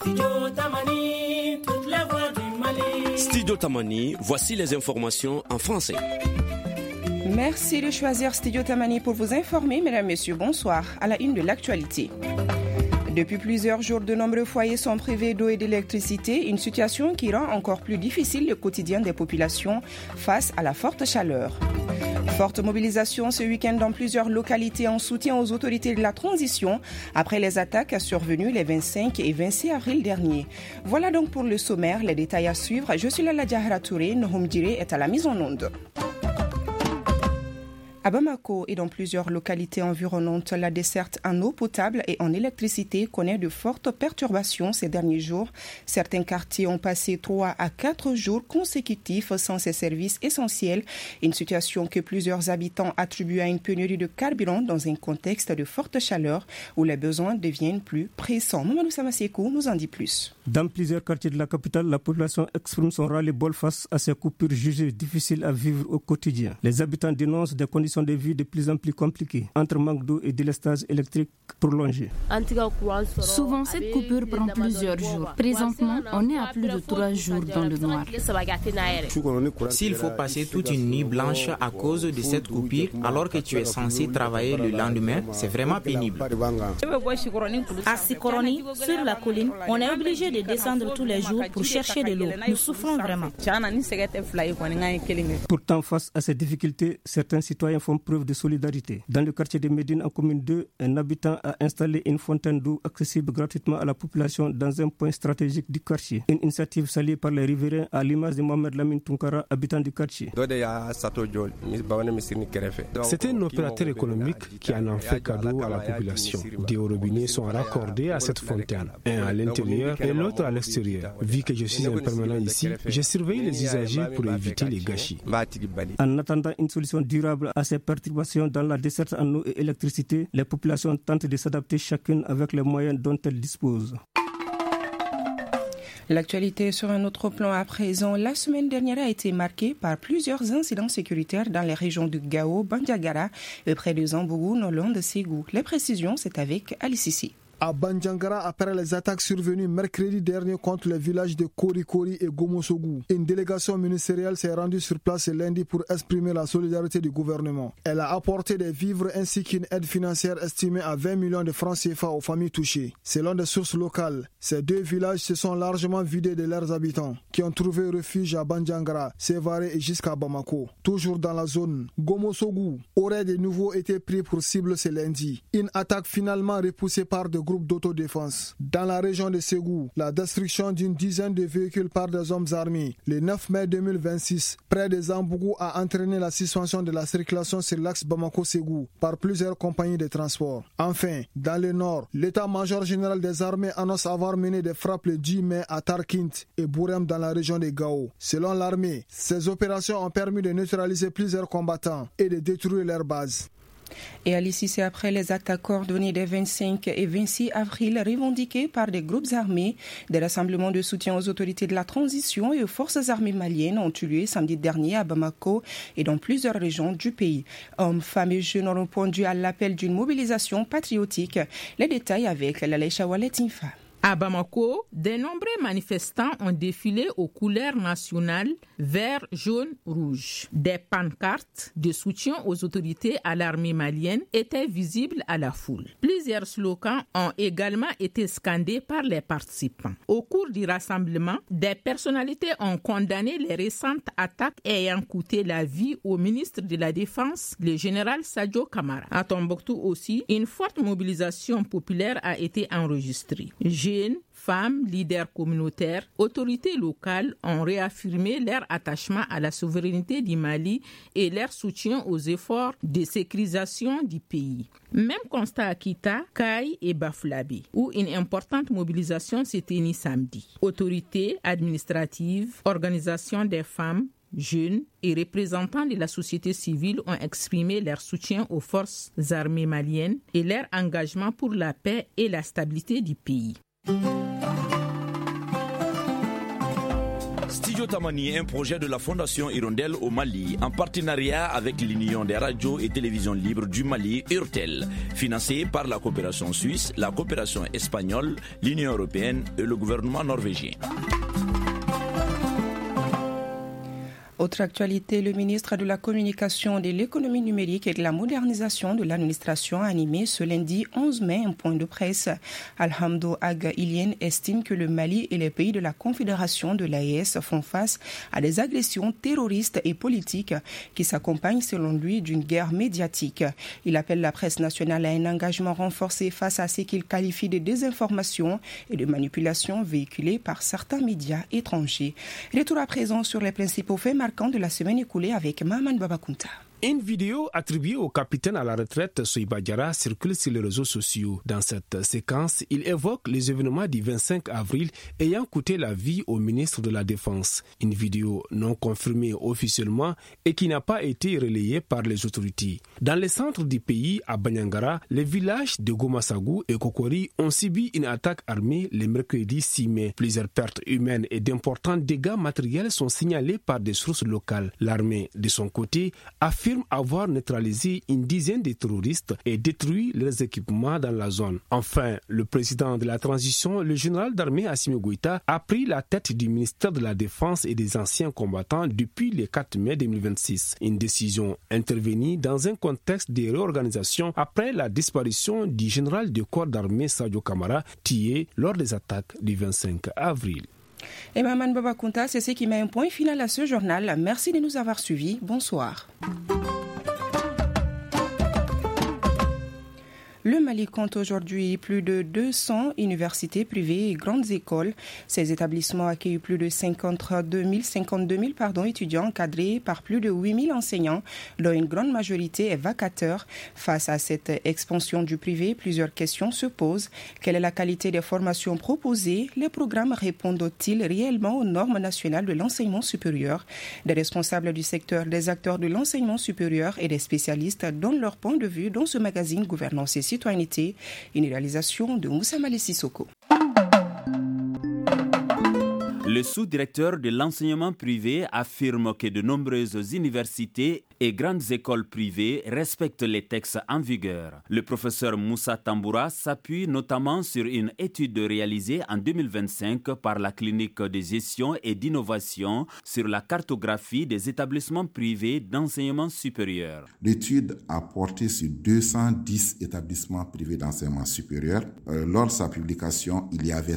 Studio Tamani, voici les informations en français. Merci de choisir Studio Tamani pour vous informer, mesdames, messieurs, bonsoir. À la une de l'actualité. Depuis plusieurs jours, de nombreux foyers sont privés d'eau et d'électricité, une situation qui rend encore plus difficile le quotidien des populations face à la forte chaleur. Forte mobilisation ce week-end dans plusieurs localités en soutien aux autorités de la transition après les attaques survenues les 25 et 26 avril dernier. Voilà donc pour le sommaire, les détails à suivre. Je suis Lala Diahara Touré, Nohom Diré est à la mise en onde. À Bamako et dans plusieurs localités environnantes, la desserte en eau potable et en électricité connaît de fortes perturbations ces derniers jours. Certains quartiers ont passé 3 à 4 jours consécutifs sans ces services essentiels, une situation que plusieurs habitants attribuent à une pénurie de carburant dans un contexte de forte chaleur où les besoins deviennent plus pressants. Mamadou Samasekou nous en dit plus. Dans plusieurs quartiers de la capitale, la population exprime son ras-le-bol face à ces coupures jugées difficiles à vivre au quotidien. Les habitants dénoncent des conditions de vie de plus en plus compliquées, entre manque d'eau et délestage électrique prolongé. Souvent, cette coupure prend plusieurs jours. Présentement, on est à plus de 3 jours dans le noir. S'il faut passer toute une nuit blanche à cause de cette coupure, alors que tu es censé travailler le lendemain, c'est vraiment pénible. À Sikoroni, sur la colline, on est obligé de descendre tous les jours pour chercher de l'eau. Nous souffrons vraiment. Pourtant, face à ces difficultés, certains citoyens font preuve de solidarité. Dans le quartier de Médine, en commune 2, un habitant a installé une fontaine d'eau accessible gratuitement à la population dans un point stratégique du quartier. Une initiative saluée par les riverains à l'image de Mohamed Lamine Tunkara, habitant du quartier. C'était un opérateur économique qui en a fait cadeau à la population. Des robinets sont raccordés à cette fontaine, un à l'intérieur et l'autre à l'extérieur. Vu que je suis un permanent ici, je surveille les usagers pour éviter les gâchis. En attendant une solution durable à ces perturbations dans la desserte en eau et électricité, les populations tentent de s'adapter chacune avec les moyens dont elles disposent. L'actualité sur un autre plan à présent. La semaine dernière a été marquée par plusieurs incidents sécuritaires dans les régions de Gao, Bandiagara et près de Zambougou, non loin de Ségou. Les précisions, c'est avec Ali Sissi. À Bandiagara, après les attaques survenues mercredi dernier contre les villages de Korikori et Gomosogu, une délégation ministérielle s'est rendue sur place lundi pour exprimer la solidarité du gouvernement. Elle a apporté des vivres ainsi qu'une aide financière estimée à 20 millions de francs CFA aux familles touchées. Selon des sources locales, ces 2 villages se sont largement vidés de leurs habitants, qui ont trouvé refuge à Bandiagara, Sévaré et jusqu'à Bamako. Toujours dans la zone, Gomosogu aurait de nouveau été pris pour cible ce lundi. Une attaque finalement repoussée par des groupes d'autodéfense. Dans la région de Ségou, la destruction d'une dizaine de véhicules par des hommes armés le 9 mai 2026 près de Zambougou a entraîné la suspension de la circulation sur l'axe Bamako-Ségou par plusieurs compagnies de transport. Enfin, dans le nord, l'état-major général des armées annonce avoir mené des frappes le 10 mai à Tarkint et Bourem dans la région de Gao. Selon l'armée, ces opérations ont permis de neutraliser plusieurs combattants et de détruire leurs bases. Et Alice, c'est après les attaques coordonnées des 25 et 26 avril revendiquées par des groupes armés. Des rassemblements de soutien aux autorités de la transition et aux forces armées maliennes ont eu lieu samedi dernier à Bamako et dans plusieurs régions du pays. Hommes, femmes et jeunes ont répondu à l'appel d'une mobilisation patriotique. Les détails avec Lalay Chawalet Infa. À Bamako, de nombreux manifestants ont défilé aux couleurs nationales vert, jaune, rouge. Des pancartes de soutien aux autorités à l'armée malienne étaient visibles à la foule. Plusieurs slogans ont également été scandés par les participants. Au cours du rassemblement, des personnalités ont condamné les récentes attaques ayant coûté la vie au ministre de la Défense, le général Sadio Kamara. À Tombouctou aussi, une forte mobilisation populaire a été enregistrée. Jeunes, femmes, leaders communautaires, autorités locales ont réaffirmé leur attachement à la souveraineté du Mali et leur soutien aux efforts de sécurisation du pays. Même constat à Kita, Kaï et Bafouabe, où une importante mobilisation s'est tenue samedi. Autorités administratives, organisations des femmes, jeunes et représentants de la société civile ont exprimé leur soutien aux forces armées maliennes et leur engagement pour la paix et la stabilité du pays. Studio Tamani est un projet de la Fondation Hirondelle au Mali en partenariat avec l'Union des radios et télévisions libres du Mali, URTEL, financé par la coopération suisse, la coopération espagnole, l'Union européenne et le gouvernement norvégien. Autre actualité, le ministre de la Communication, de l'économie numérique et de la modernisation de l'administration a animé ce lundi 11 mai un point de presse. Alhamdo Aga Ilien estime que le Mali et les pays de la Confédération de l'AES font face à des agressions terroristes et politiques qui s'accompagnent selon lui d'une guerre médiatique. Il appelle la presse nationale à un engagement renforcé face à ce qu'il qualifie de désinformation et de manipulation véhiculées par certains médias étrangers. Retour à présent sur les principaux faits marquants de la semaine écoulée avec Maman Babakunta. Une vidéo attribuée au capitaine à la retraite Soiba Diarra circule sur les réseaux sociaux. Dans cette séquence, il évoque les événements du 25 avril ayant coûté la vie au ministre de la Défense. Une vidéo non confirmée officiellement et qui n'a pas été relayée par les autorités. Dans le centre du pays, à Banyangara, les villages de Gomasagou et Kokori ont subi une attaque armée le mercredi 6 mai. Plusieurs pertes humaines et d'importants dégâts matériels sont signalés par des sources locales. L'armée, de son côté, affirme avoir neutralisé une dizaine de terroristes et détruit leurs équipements dans la zone. Enfin, le président de la transition, le général d'armée Assimi Goïta, a pris la tête du ministère de la Défense et des anciens combattants depuis le 4 mai 2026. Une décision intervenue dans un contexte de réorganisation après la disparition du général de corps d'armée Sadio Kamara, tué lors des attaques du 25 avril. Et Maman Babakunta, c'est ce qui met un point final à ce journal. Merci de nous avoir suivis. Bonsoir. Le Mali compte aujourd'hui plus de 200 universités privées et grandes écoles. Ces établissements accueillent plus de 52 000 étudiants encadrés par plus de 8 000 enseignants, dont une grande majorité est vacateur. Face à cette expansion du privé, plusieurs questions se posent. Quelle est la qualité des formations proposées? Les programmes répondent-ils réellement aux normes nationales de l'enseignement supérieur? Des responsables du secteur, des acteurs de l'enseignement supérieur et des spécialistes donnent leur point de vue dans ce magazine Gouvernance et Citoyenneté, une réalisation de Moussa Malé Sissoko. Le sous-directeur de l'enseignement privé affirme que de nombreuses universités et grandes écoles privées respectent les textes en vigueur. Le professeur Moussa Tamboura s'appuie notamment sur une étude réalisée en 2025 par la clinique de gestion et d'innovation sur la cartographie des établissements privés d'enseignement supérieur. L'étude a porté sur 210 établissements privés d'enseignement supérieur. Lors de sa publication, il y avait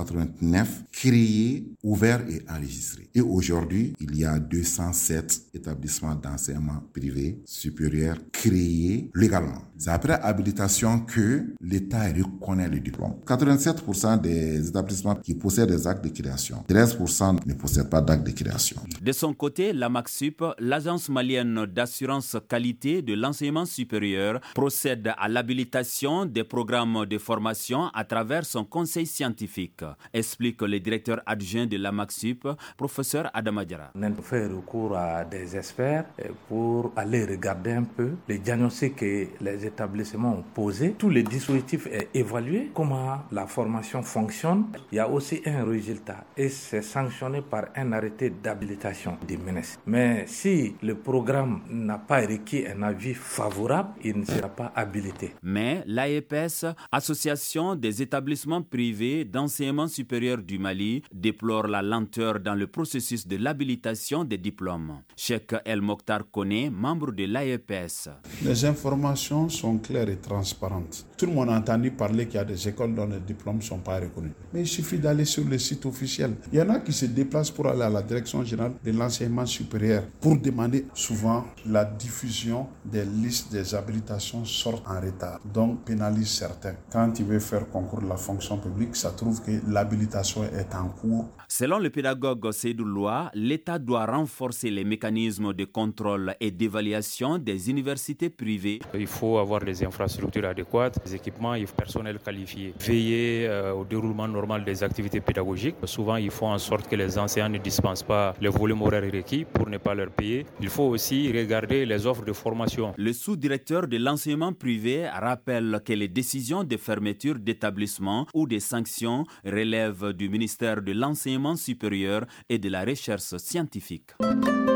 189 créés, ouverts et enregistrés. Et aujourd'hui, il y a 207 établissements d'enseignement privé supérieur créés légalement. C'est après habilitation que l'État reconnaît le diplôme. 87% des établissements qui possèdent des actes de création, 13% ne possèdent pas d'actes de création. De son côté, la MACSUP, l'agence malienne d'assurance qualité de l'enseignement supérieur, procède à l'habilitation des programmes de formation à travers son conseil scientifique, explique le directeur adjoint de la MACSUP, professeur Adama Diarra. On a fait recours à des experts pour aller regarder un peu les diagnostics que les établissements ont posés. Tous les dispositifs est évalué, comment la formation fonctionne. Il y a aussi un résultat et c'est sanctionné par un arrêté d'habilitation du ministre. Mais si le programme n'a pas requis un avis favorable, il ne sera pas habilité. Mais l'AEPS, Association des établissements privés d'enseignement supérieur du Mali, déplore la lenteur dans le processus de l'habilitation des diplômes. Cheikh El Mokhtar Koné, membre de l'AEPS. Les informations sont claires et transparentes. Tout le monde a entendu parler qu'il y a des écoles dont les diplômes ne sont pas reconnus. Mais il suffit d'aller sur le site officiel. Il y en a qui se déplacent pour aller à la direction générale de l'enseignement supérieur pour demander souvent la diffusion des listes des habilitations sortent en retard, donc pénalise certains. Quand il veut faire concours de la fonction publique, ça trouve que l'habilitation est en cours. Selon le pédagogue Seydou Loa, l'État doit renforcer les mécanismes de contrôle contrôle et d'évaluation des universités privées. Il faut avoir des infrastructures adéquates, des équipements et personnel qualifié. Veiller au déroulement normal des activités pédagogiques. Souvent, il faut en sorte que les enseignants ne dispensent pas les volumes horaires requis pour ne pas leur payer. Il faut aussi regarder les offres de formation. Le sous-directeur de l'enseignement privé rappelle que les décisions de fermeture d'établissements ou des sanctions relèvent du ministère de l'enseignement supérieur et de la recherche scientifique.